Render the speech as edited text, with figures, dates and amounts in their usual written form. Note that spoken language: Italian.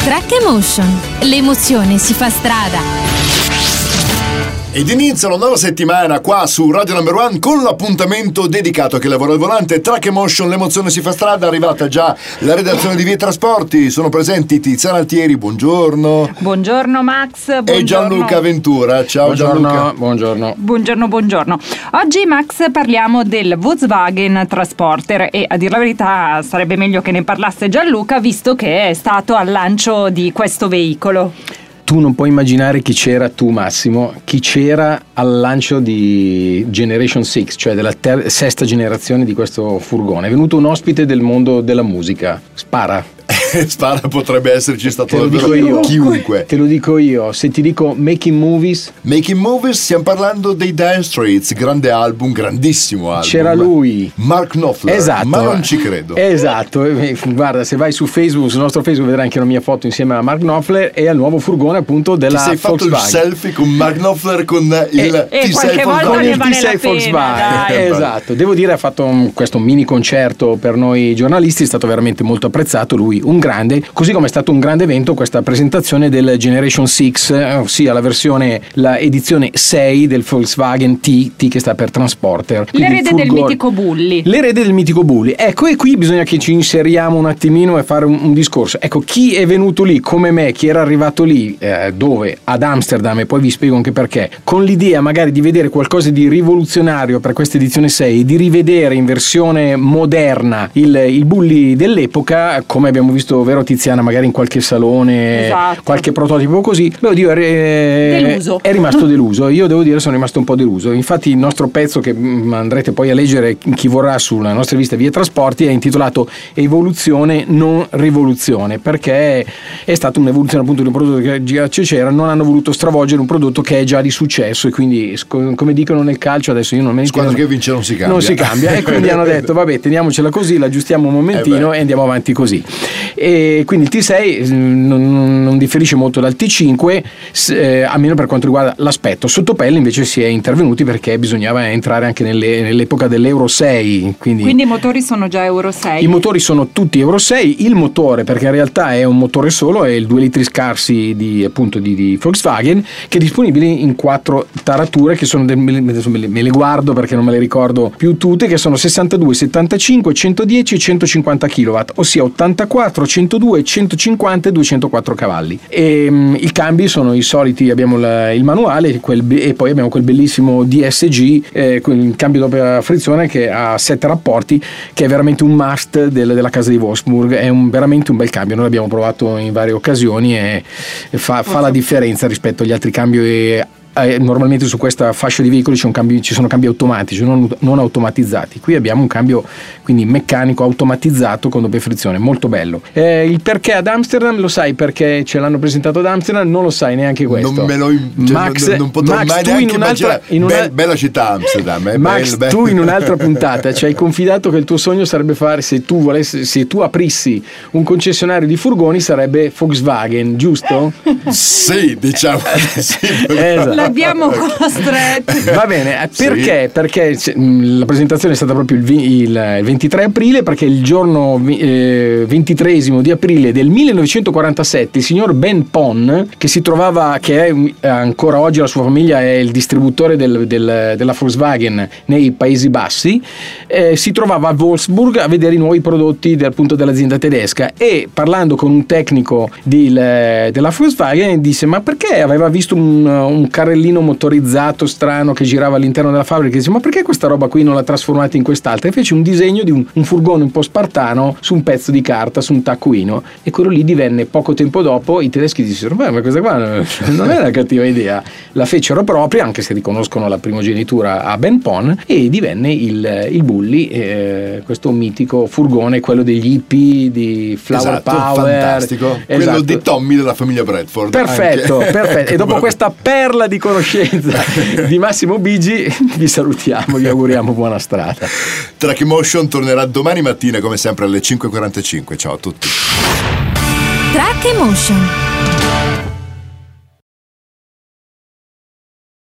Track Emotion. L'emozione si fa strada. Ed inizia una nuova settimana qua su Radio Number One con l'appuntamento dedicato a chi lavora al volante. Track Emotion, l'emozione si fa strada. È arrivata già la redazione di Via Trasporti. Sono presenti Tiziana Altieri, buongiorno. Buongiorno Max, buongiorno. E Gianluca Ventura. Ciao buongiorno, Gianluca. Buongiorno. Oggi Max parliamo del Volkswagen Transporter e a dir la verità sarebbe meglio che ne parlasse Gianluca, visto che è stato al lancio di questo veicolo. Tu non puoi immaginare chi c'era, tu Massimo, chi c'era al lancio di Generation 6, cioè della sesta generazione di questo furgone. È venuto un ospite del mondo della musica. Spara, potrebbe esserci stato te lo dico io. Chiunque. Te lo dico io. Se ti dico Making Movies, stiamo parlando dei Dire Straits, grande album, grandissimo album. C'era lui, Mark Knopfler. Esatto. Ma non ci credo. Esatto. Guarda, se vai su Facebook, sul nostro Facebook, vedrai anche una mia foto insieme a Mark Knopfler e al nuovo furgone appunto della Volkswagen. Ti sei fatto il selfie con Mark Knopfler con il T6 Volkswagen. Esatto. Devo dire, ha fatto questo mini concerto per noi giornalisti, è stato veramente molto apprezzato. Lui un grande, così come è stato un grande evento questa presentazione del Generation 6, ossia la edizione 6 del Volkswagen T che sta per Transporter. L'erede del mitico Bulli. L'erede del mitico Bulli. Ecco, e qui bisogna che ci inseriamo un attimino e fare un discorso. Ecco, chi è venuto lì come me, chi era arrivato lì, dove? Ad Amsterdam, e poi vi spiego anche perché, con l'idea magari di vedere qualcosa di rivoluzionario per questa edizione 6, di rivedere in versione moderna il Bulli dell'epoca, come abbiamo visto, vero Tiziana, magari in qualche salone, esatto, qualche prototipo così. Devo dire, è rimasto deluso. Io devo dire, sono rimasto un po' deluso. Infatti il nostro pezzo, che andrete poi a leggere chi vorrà sulla nostra rivista Via Trasporti, è intitolato Evoluzione non rivoluzione, perché è stata un'evoluzione appunto di un prodotto che già c'era, non hanno voluto stravolgere un prodotto che è già di successo, e quindi come dicono nel calcio, adesso io non me ne squadra che vince non si cambia, e quindi hanno detto vabbè, teniamocela così, l'aggiustiamo un momentino e andiamo avanti così. E quindi il T6 non differisce molto dal T5, almeno per quanto riguarda l'aspetto. Sotto pelle invece si è intervenuti perché bisognava entrare anche nell'epoca dell'Euro 6, quindi i motori sono già Euro 6. I motori sono tutti Euro 6. Il motore, perché in realtà è un motore solo, è il 2 litri scarsi di Volkswagen, che è disponibile in 4 tarature, che sono me le guardo perché non me le ricordo più tutte, che sono 62, 75, 110 e 150 kW, ossia 84, 102, 150 e 204 cavalli. E i cambi sono i soliti, abbiamo il manuale e poi abbiamo quel bellissimo DSG, il cambio doppia frizione, che ha 7 rapporti, che è veramente un must della casa di Wolfsburg. È veramente un bel cambio, noi l'abbiamo provato in varie occasioni e fa la differenza rispetto agli altri cambi. Normalmente su questa fascia di veicoli ci sono cambi automatici, non automatizzati. Qui abbiamo un cambio quindi meccanico automatizzato con doppia frizione, molto bello. Il perché ad Amsterdam lo sai, perché ce l'hanno presentato ad Amsterdam, non lo sai neanche questo. Non me lo non potrò mai neanche immaginare. Bella città Amsterdam. Max, tu in un'altra puntata ci hai confidato che il tuo sogno sarebbe fare, se tu aprissi un concessionario di furgoni, sarebbe Volkswagen, giusto? Sì, diciamo sì. Esatto. L'abbiamo costretto. Va bene, perché? Sì. Perché la presentazione è stata proprio il 23 aprile, perché il giorno 23 di aprile del 1947 il signor Ben Pon, che è ancora oggi, la sua famiglia è il distributore della Volkswagen nei Paesi Bassi, si trovava a Wolfsburg a vedere i nuovi prodotti appunto dell'azienda tedesca, e parlando con un tecnico della Volkswagen disse: ma perché aveva visto un carrellino motorizzato strano che girava all'interno della fabbrica, e dice: ma perché questa roba qui non la trasformate in quest'altra? E fece un disegno di un furgone un po' spartano su un pezzo di carta, su un taccuino, e quello lì divenne, poco tempo dopo, i tedeschi dissero: beh, ma questa qua non è una cattiva idea, la fecero propria, anche se riconoscono la primogenitura a Ben Pon, e divenne il Bulli, questo mitico furgone, quello degli hippie, di Flower Power, fantastico, quello esatto, di Tommy della famiglia Bradford. Perfetto. E dopo questa perla di conoscenza di Massimo Bigi vi salutiamo, vi auguriamo buona strada. Track Emotion tornerà domani mattina come sempre alle 5:45. Ciao a tutti. Track Emotion.